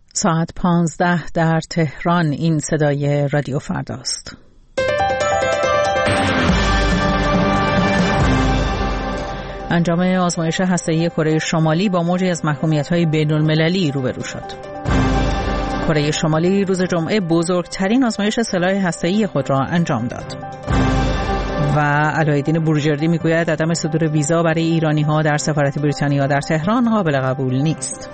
ساعت 15 در تهران. این صدای رادیو فرداست. انجام آزمایش هسته‌ای کره شمالی با موجی از محکومیت‌های بین‌المللی روبرو شد. کره شمالی روز جمعه بزرگترین آزمایش سلاح هسته‌ای خود را انجام داد. و علایالدین بروجردی میگوید عدم صدور ویزا برای ایرانی‌ها در سفارت بریتانیا در تهران قابل قبول نیست.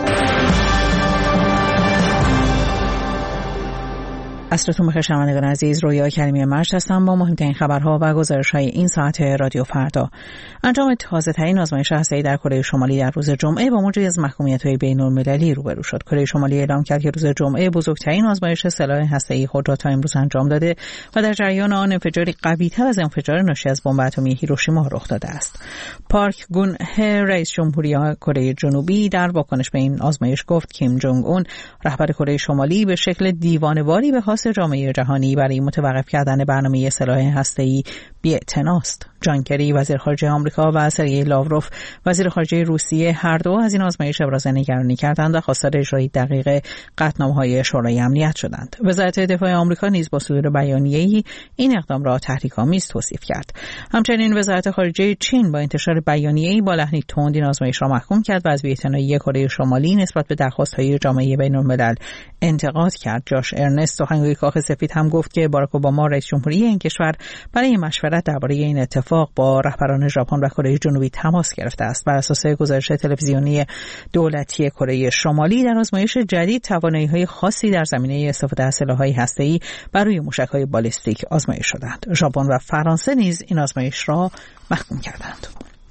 عصرتون بخیر شنوندگان عزیز، رویا کریمی مجد هستم با مهمترین خبرها و گزارش‌های این ساعت رادیو فردا. انجام تازه‌ترین آزمایش هسته‌ای در کره شمالی در روز جمعه با موجی از محکومیت‌های بین‌المللی روبرو شد. کره شمالی اعلام کرد که روز جمعه بزرگترین آزمایش سلاح هسته‌ای خود را تا امروز انجام داده و در جریان آن انفجاری قوی‌تر از انفجار ناشی از بمب اتمی هیروشیما رخ داده است. پارک گون هه، رئیس جمهوری کره جنوبی، در واکنش به این آزمایش گفت کیم جونگ اون، رهبر کره شمالی، به شکل دیوانه‌واری به جامعه جهانی برای متوقف کردن برنامه سلاح هسته‌ای بی‌اعتناست. جان کری وزیر خارجه آمریکا و سرگئی لاوروف وزیر خارجه روسیه هر دو از این آزمایش ابراز نگرانی کردند و خواستار اجرای دقیق قطعنامه‌های شورای امنیت شدند. وزارت دفاع آمریکا نیز با صدور بیانیه‌ای این اقدام را تحریک‌آمیز توصیف کرد. همچنین وزارت خارجه چین با انتشار بیانیه‌ای با لحنی تند این آزمایش را محکوم کرد و از بی‌اعتنایی کره شمالی نسبت به درخواست‌های جامعه بین‌الملل انتقاد کرد. جاش ارنست، سخنگوی کاخ سفید، هم گفت که باراک اوباما رئیس جمهوری این کشور برای مشورت درباره این اتفاق با رهبران ژاپن و کره جنوبی تماس گرفته است. بر اساس گزارش تلویزیونی دولتی کره شمالی، در آزمایش جدید توانایی‌های خاصی در زمینه استفاده از سلاح‌های هسته‌ای بر روی موشک‌های بالستیک آزمایش شدند. ژاپن و فرانسه نیز این آزمایش را محکوم کردند.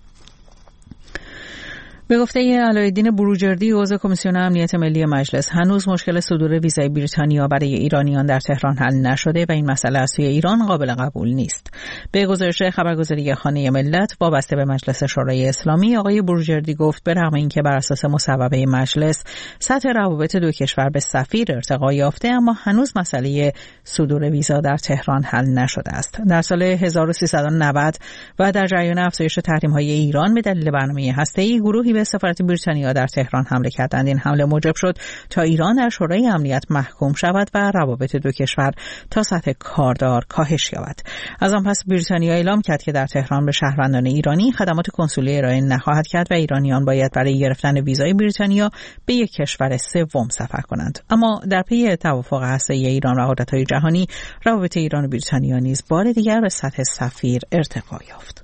به گفته علایالدین بروجردی، عضو کمیسیون امنیت ملی مجلس، هنوز مشکل صدور ویزای بریتانیا برای ایرانیان در تهران حل نشده و این مسئله از سوی ایران قابل قبول نیست. به گزارش خبرگزاری خانه ملت وابسته به مجلس شورای اسلامی، آقای بروجردی گفت به رغم اینکه بر اساس مصوبه مجلس سطح روابط دو کشور به سفیر ارتقا یافته، اما هنوز مسئله صدور ویزا در تهران حل نشده است. در سال 1390 و در جریان افزایش تحریم‌های ایران به دلیل برنامه هسته‌ای، گروهی به سفارت بریتانیا در تهران حمله کردند. این حمله موجب شد تا ایران در شورای امنیت محکوم شود و روابط دو کشور تا سطح کاردار کاهش یابد. از آن پس بریتانیا اعلام کرد که در تهران به شهروندان ایرانی خدمات کنسولی ارائه نخواهد کرد و ایرانیان باید برای گرفتن ویزای بریتانیا به یک کشور سوم سفر کنند. اما در پی توافق هسته‌ای ایران و قدرت‌های جهانی، روابط ایران و بریتانیا نیز بار دیگر به سطح سفیر ارتقا یافت.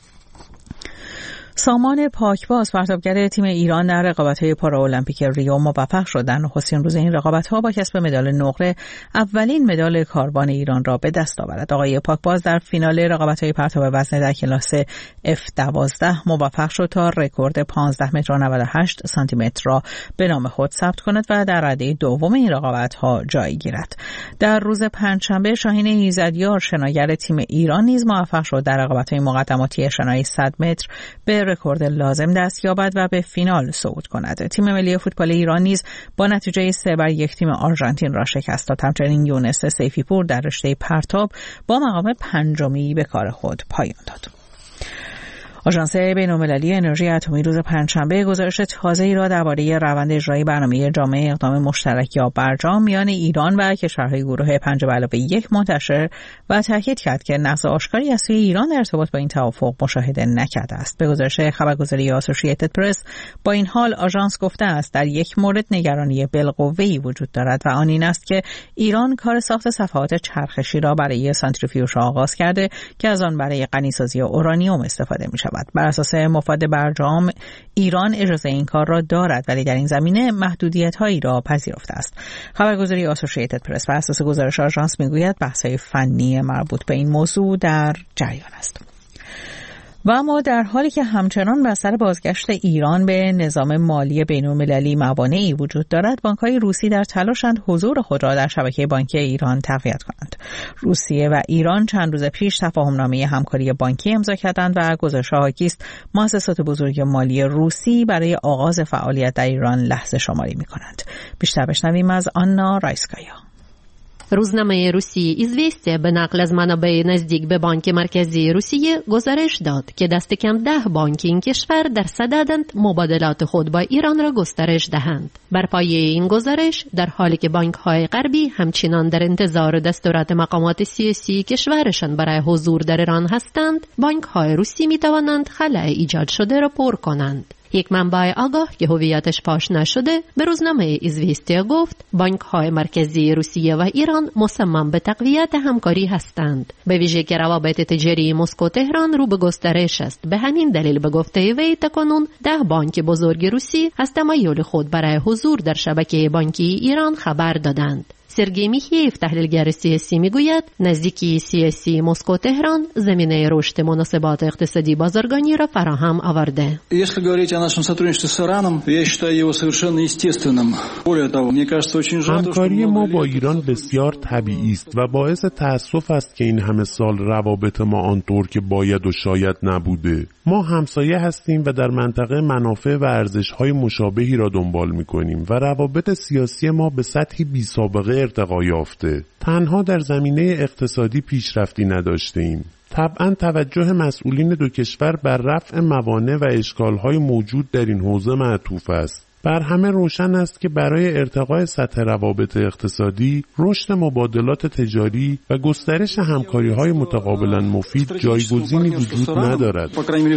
سامان پاکباز، پرتابگر تیم ایران در رقابت‌های پارالمپیک ریو، موفق شد در نخستین روز این رقابت‌ها با کسب مدال نقره اولین مدال کاروان ایران را به دست آورد. آقای پاکباز در فینال رقابت‌های پرتاب وزن در کلاس F12 موفق شد تا رکورد 15 متر و 98 سانتی متر را به نام خود ثبت کند و در رده دوم این رقابت‌ها جای گیرد. در روز پنجشنبه شاهین ایزدیار، شناگر تیم ایران، نیز موفق شد در رقابت‌های مقدماتی شنای 100 متر به رکورد لازم دست یابد و به فینال صعود کند. تیم ملی فوتبال ایران نیز با نتیجه 3-1 تیم آرژانتین را شکست داد. همچنین یونس سیفی پور در رشته پرتاب با مقام پنجمی به کار خود پایان داد. آژانس بین‌المللی انرژی اتمی روز پنجشنبه گزارش تازه‌ای را درباره روند اجرای برنامه جامع اقدام مشترک یا برجام میان ایران و کشورهای گروه 5+1 منتشر و تاکید کرد که نقض آشکاری از سوی ایران در ارتباط با این توافق مشاهده نکرده است. به گزارش خبرگزاری آسوشییتد پرس، با این حال آژانس گفته است در یک مورد نگرانی بالقوه‌ای وجود دارد و آن این است که ایران کار ساخت صفحات چرخشی را برای سانتریفیوژ آغاز کرده که از آن برای غنیسازی اورانیوم استفاده می‌شود. بر اساس مفاد برجام، ایران اجازه این کار را دارد ولی در این زمینه محدودیت‌هایی را پذیرفته است. خبرگزاری آسوشییتد پرس بر اساس گزارش آژانس میگوید بحث‌های فنی مربوط به این موضوع در جریان است. و اما در حالی که همچنان بر سر بازگشت ایران به نظام مالی بین‌المللی موانعی وجود دارد، بانک‌های روسی در تلاشند حضور خود را در شبکه بانکی ایران تقویت کنند. روسیه و ایران چند روز پیش تفاهمنامه همکاری بانکی امضا کردند و گزارش‌ها حاکی است مؤسسات بزرگ مالی روسی برای آغاز فعالیت در ایران لحظه شماری می‌کنند. بیشتر بشنویم از آنا رایسکایا. روزنامه روسی ایزوستیا به نقل از منابع نزدیک به بانک مرکزی روسیه گزارش داد که دست کم 10 بانک این کشور در صددند مبادلات خود با ایران را گسترش دهند. بر پایه این گزارش در حالی که بانک‌های غربی همچنان در انتظار دستورات مقامات سیاسی کشورشان برای حضور در ایران هستند، بانک‌های روسی می‌توانند خلأ ایجاد شده را پر کنند. یک منبع آگاه که هویتش فاش نشده به روزنامه ایزوستیا گفت بانک‌های مرکزی روسیه و ایران مصمم به تقویت همکاری هستند، به ویژه که روابط تجاری مسکو تهران رو به گسترش است. به همین دلیل به گفته وی تاکنون 10 بانک بزرگ روسی از تمایل خود برای حضور در شبکه بانکی ایران خبر دادند. سرگئی میخیف تحلیلگر سیاسی میگوید نزدیکی سیاسی مسکو تهران زمینه رشد مناسبات اقتصادی بازرگانی را فراهم آورده. Если говорить о нашем сотрудничестве с Ираном, я считаю его совершенно естественным. Более того, мне кажется очень жаль, همکاری ما با ایران بسیار طبیعی است و باعث تأسف است که این همه سال روابط ما آنطور که باید و شاید نبوده. ما همسایه هستیم و در منطقه منافع و ارزش‌های مشابهی را دنبال می‌کنیم و روابط سیاسی ما به سطحی بی‌سابقه ارتقا یافته. تنها در زمینه اقتصادی پیشرفتی نداشته‌ایم. طبعاً توجه مسئولین دو کشور بر رفع موانع و اشکال‌های موجود در این حوزه معطوف است. بر همه روشن است که برای ارتقای سطح روابط اقتصادی، رشد مبادلات تجاری و گسترش همکاری‌های متقابلاً مفید جایگزینی وجود ندارد.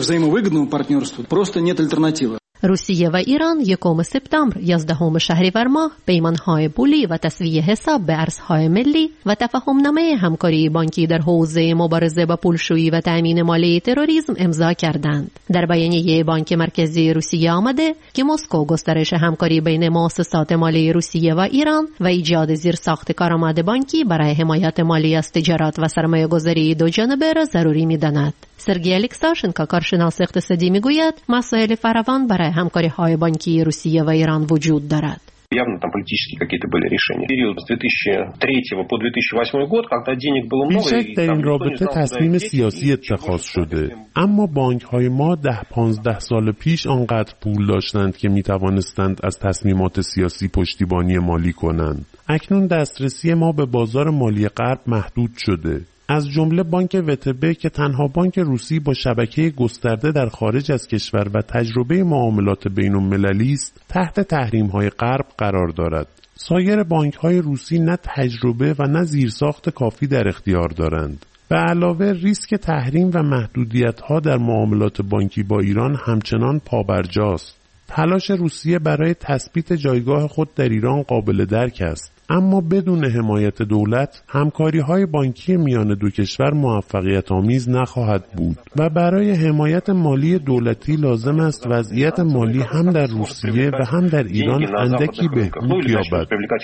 روسیه و ایران 1 سپتامبر 11 شهریور ماه پیمان‌های پولی و تسویه حساب به ارزهای ملی و تفاهم‌نامه همکاری بانکی در حوزه مبارزه با پولشویی و تأمین مالی تروریسم امضا کردند. در بیانیه بانک مرکزی روسیه آمده که مسکو گسترش همکاری بین مؤسسات مالی روسیه و ایران و ایجاد زیرساخت کارآمد بانکی برای حمایت مالی از تجارت و سرمایه‌گذاری دو جانبه را ضروری می‌داند. سرگئی الکساشنکو کارشناس اقتصادی میگوید مسائل فراوان برای همکاری‌های بانکی روسیه و ایران وجود دارد. Явно там политические какие-то были решения. Период с 2003 по 2008 год, когда денег было много. بیشک در این رابطه تصمیم سیاسی اتخاذ شده، اما بانک‌های ما 10-15 سال پیش آنقدر پول داشتند که می‌توانستند از تصمیمات سیاسی پشتیبانی مالی کنند. اکنون دسترسی ما به بازار مالی غرب محدود شده. از جمله بانک وتب که تنها بانک روسی با شبکه گسترده در خارج از کشور و تجربه معاملات بین‌المللی است، تحت تحریم‌های غرب قرار دارد. سایر بانک‌های روسی نه تجربه و نه زیرساخت کافی در اختیار دارند. به علاوه ریسک تحریم و محدودیت‌ها در معاملات بانکی با ایران همچنان پابرجاست. تلاش روسیه برای تثبیت جایگاه خود در ایران قابل درک است، اما بدون حمایت دولت همکاری‌های بانکی میان دو کشور موفقیت آمیز نخواهد بود و برای حمایت مالی دولتی لازم است وضعیت مالی هم در روسیه و هم در ایران اندکی بهبود یابد.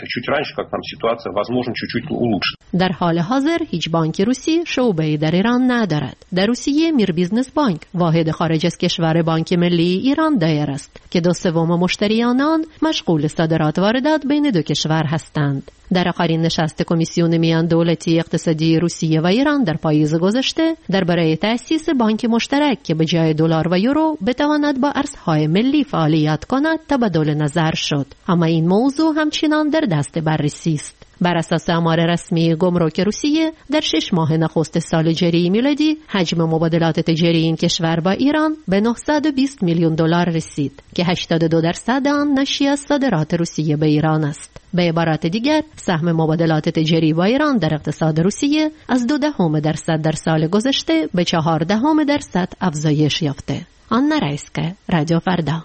در حال حاضر هیچ بانک روسی شعبه‌ای در ایران ندارد. در روسیه میر بیزنس بانک واحد خارج از کشور بانک ملی ایران دایر است که 2/3 مشتریان آن مشغول صادرات واردات بین دو کشور هستند. در آخرین نشست کمیسیون میان دولتی اقتصادی روسیه و ایران در پاییز گذشته درباره تأسیس بانک مشترک که به جای دلار و یورو بتواند با ارزهای ملی فعالیت کند تبادل نظر شد، اما این موضوع همچنان در دست بررسی است. بر اساس آمار رسمی گمرک روسیه در 6 ماه نخست سال جاری میلادی حجم مبادلات تجاری این کشور با ایران به 920 میلیون دلار رسید که 82% آن ناشی از صادرات روسیه به ایران است. به عبارت دیگر سهم مبادلات تجاری با ایران در اقتصاد روسیه از 0.2% در سال گذشته به 0.4% افزایش یافته. آنا رایسکه، رادیو فردا.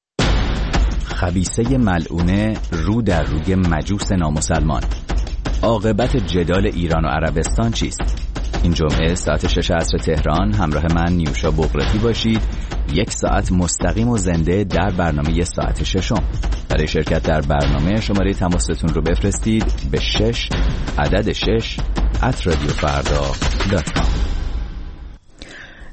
خبیثه ملعونه رو در روی مجوس نامسلمان. عاقبت جدال ایران و عربستان چیست؟ این جمعه ساعت 6 عصر تهران همراه من نیوشا بغرتی باشید. 1 ساعت مستقیم و زنده در برنامه ساعت 6. برای شرکت در برنامه شماره تماستون رو بفرستید به 6 @ radiofarda.com.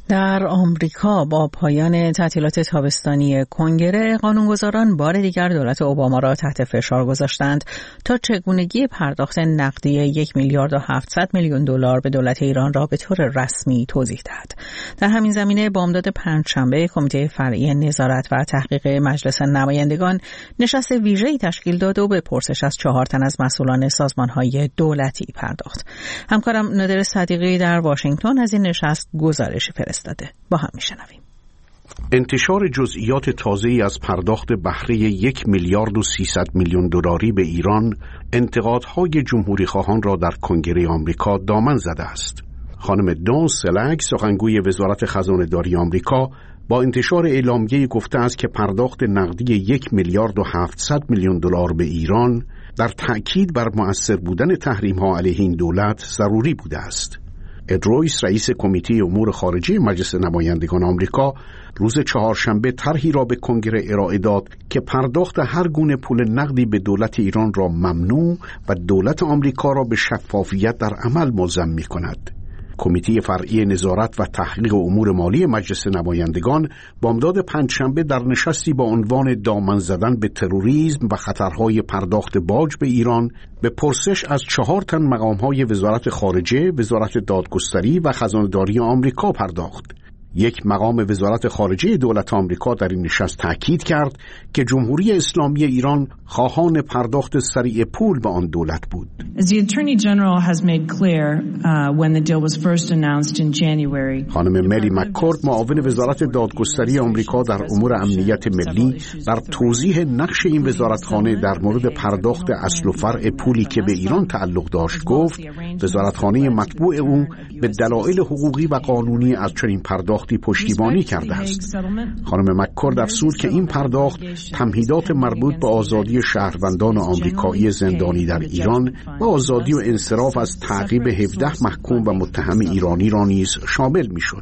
در آمریکا با پایان تعطیلات تابستانی کنگره، قانونگذاران بار دیگر دولت اوباما را تحت فشار گذاشتند تا چگونگی پرداخت نقدی 1 میلیارد و 700 میلیون دلار به دولت ایران را به طور رسمی توضیح دهد. در همین زمینه بامداد پنجشنبه کمیته فرعی نظارت و تحقیق مجلس نمایندگان نشست ویژه‌ای تشکیل داد و به پرسش از 4 تن از مسئولان سازمان‌های دولتی پرداخت. همکارم نادر صدیقی در واشنگتن از این نشست گزارشی فرستاده. با هم میشنویم. انتشار جزئیات تازه‌ای از پرداخت بهره 1 میلیارد و 300 میلیون دلاری به ایران انتقادهای جمهوری خواهان را در کنگره آمریکا دامن زده است. خانم دان سلگ، سخنگوی وزارت خزانه‌داری آمریکا، با انتشار اعلامیه گفته است که پرداخت نقدی 1 میلیارد و 700 میلیون دلار به ایران در تأکید بر مؤثر بودن تحریم‌ها علیه این دولت ضروری بوده است. اد رویس، رئیس کمیته امور خارجه مجلس نمایندگان آمریکا، روز چهارشنبه طرحی را به کنگره ارائه داد که پرداخت هر گونه پول نقدی به دولت ایران را ممنوع و دولت آمریکا را به شفافیت در عمل ملزم می‌کند. کمیته فرعی نظارت و تحقیق امور مالی مجلس نمایندگان بامداد پنجشنبه در نشستی با عنوان دامن زدن به تروریسم و خطرهای پرداخت باج به ایران به پرسش از 4 تن مقام‌های وزارت خارجه، وزارت دادگستری و خزانه‌داری آمریکا پرداخت. یک مقام وزارت خارجه دولت آمریکا در این نشست تاکید کرد که جمهوری اسلامی ایران خواهان پرداخت سریع پول به آن دولت بود. خانم ملی مککورد، معاون وزارت دادگستری آمریکا در امور امنیت ملی، در توضیح نقش این وزارتخانه در مورد پرداخت اصل و فرع پولی که به ایران تعلق داشت گفت وزارتخانه مطبوع او به دلایل حقوقی و قانونی از چنین پرداختی پشتیبانی کرده است. خانم مککورد افزود که این پرداخت تمهیدات مربوط به آزادی شهروندان آمریکایی زندانی در ایران و آزادی و انصراف از تعقیب 17 محکوم و متهم ایرانی را نیز شامل می‌شد.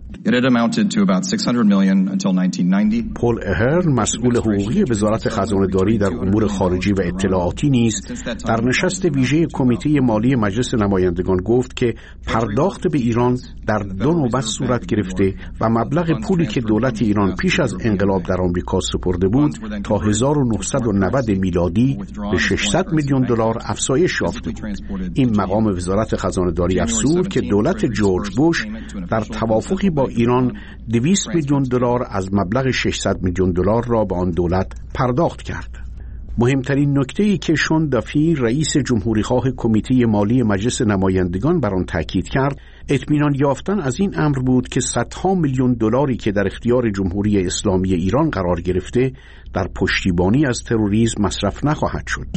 پول اهرن، مسئول حقوقی وزارت خزانه‌داری در امور خارجی و اطلاعاتی نیز در نشست ویژه کمیته مالی مجلس نمایندگان گفت که پرداخت به ایران در 2 نوبت صورت گرفته و مبلغ پولی که دولت ایران پیش از انقلاب در آمریکا سپرده بود تا 1990 میلادی به 600 میلیون دلار افزایش یافته بود. این مقام وزارت خزانه‌داری افزود که دولت جورج بوش در توافقی با ایران 200 میلیون دلار از مبلغ 600 میلیون دلار را به آن دولت پرداخت کرد. مهمترین نکته‌ای که شون دافی، رئیس جمهوری‌خواه کمیته مالی مجلس نمایندگان بر آن تاکید کرد، اطمینان یافتن از این امر بود که صدها میلیون دلاری که در اختیار جمهوری اسلامی ایران قرار گرفته در پشتیبانی از تروریسم مصرف نخواهد شد.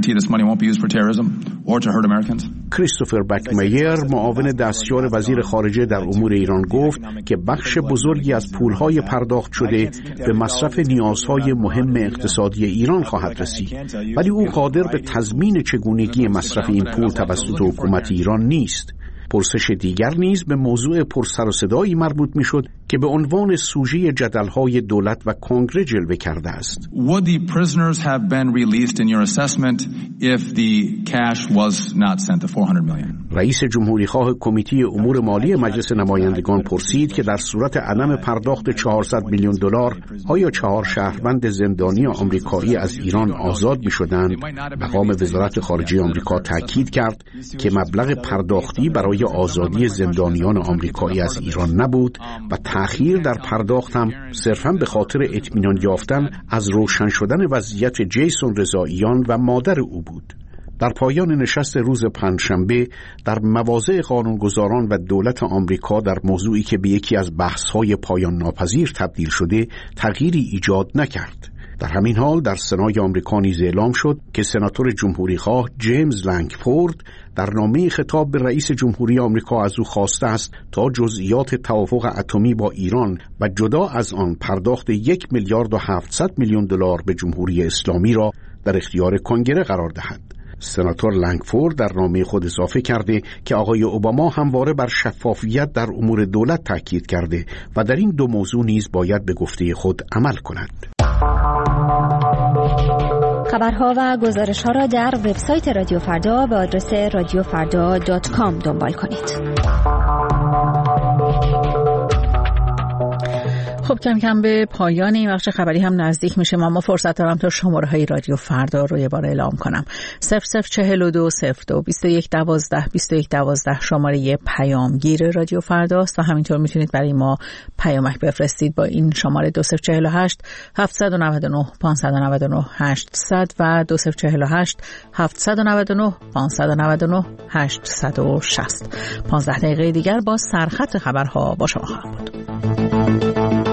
کریستوفر بکمیر، معاون دستیار وزیر خارجه در امور ایران گفت که بخش بزرگی از پولهای پرداخت شده به مصرف نیازهای مهم اقتصادی ایران خواهد رسید، ولی او قادر به تضمین چگونگی مصرف این پول توسط حکومت ایران نیست. پرسش دیگر نیز به موضوع پرسر و صدایی مربوط میشد که به عنوان سوژه جدل‌های دولت و کنگره جلوه کرده است. Would the prisoners have been released in your assessment if the cash was not sent the 400 million? رئیس جمهوری‌خواه کمیته امور مالی مجلس نمایندگان پرسید که در صورت عدم پرداخت 400 میلیون دلار آیا 4 شهروند زندانی آمریکایی از ایران آزاد می‌شدند؟ مقام وزارت خارجه آمریکا تاکید کرد که مبلغ پرداختی برای آزادی زندانیان آمریکایی از ایران نبود و تأخیر در پرداخت هم صرفاً به خاطر اطمینان یافتن از روشن شدن وضعیت جیسون رضاییان و مادر او بود. در پایان نشست روز پنجشنبه در مواضع قانونگذاران و دولت آمریکا در موضوعی که به یکی از بحث‌های پایان ناپذیر تبدیل شده تغییری ایجاد نکرد. در همین حال در سنای آمریکا نیز اعلام شد که سناتور جمهوری‌خواه جیمز لنگفورد در نامه خطاب به رئیس جمهوری آمریکا از او خواسته است تا جزئیات توافق اتمی با ایران و جدا از آن پرداخت 1 میلیارد و 700 میلیون دلار به جمهوری اسلامی را در اختیار کنگره قرار دهد. سناتور لنگفورد در نامه خود اضافه کرده که آقای اوباما همواره بر شفافیت در امور دولت تاکید کرده و در این 2 موضوع نیز باید به گفته خود عمل کند. خبرها و گزارش‌ها را در وبسایت رادیو فردا به آدرس radiofarda.com دنبال کنید. خب کم کم به پایان این بخش خبری هم نزدیک میشه، اما فرصت دارم تا شماره های رادیو فردا رو یه بار اعلام کنم. 0042 02 21 12 21 12 شماره پیامگیر رادیو فرداست و همینطور میتونید برای ما پیامک بفرستید با این شماره 2048 799 599 800 و 2048 799 599 860. 15 دقیقه دیگر با سرخط خبرها با شما خواهم بود.